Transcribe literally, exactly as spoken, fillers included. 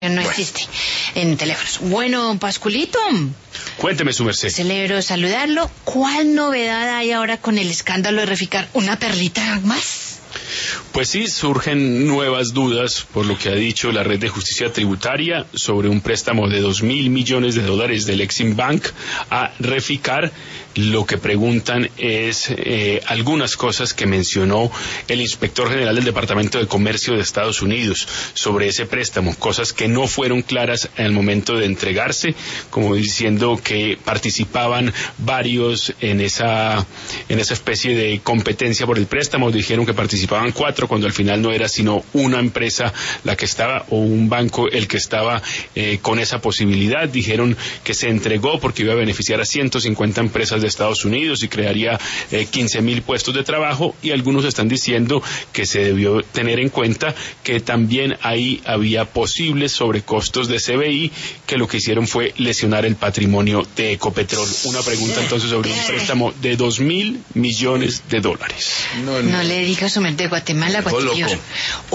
eso no existe en teléfonos. Bueno, Pascualito. Cuénteme, su merced. Celebro saludarlo. ¿Cuál novedad hay ahora con el escándalo de Reficar? ¿Una perlita más? Pues sí, surgen nuevas dudas por lo que ha dicho la Red de Justicia Tributaria sobre un préstamo de dos mil millones de dólares del Exim Bank a Reficar. Lo que preguntan es eh, algunas cosas que mencionó el inspector general del Departamento de Comercio de Estados Unidos sobre ese préstamo, cosas que no fueron claras en el momento de entregarse, como diciendo que participaban varios en esa en esa especie de competencia por el préstamo. Dijeron que participaban cuatro cuando al final no era sino una empresa la que estaba o un banco el que estaba eh, con esa posibilidad. Dijeron que se entregó porque iba a beneficiar a ciento cincuenta empresas de Estados Unidos y crearía eh, quince mil puestos de trabajo, y algunos están diciendo que se debió tener en cuenta que también ahí había posibles sobrecostos de C B I que lo que hicieron fue lesionar el patrimonio de Ecopetrol. Una pregunta entonces sobre un préstamo de dos mil millones de dólares. No, no. no le diga a su mente de Guatemala, Guatemala.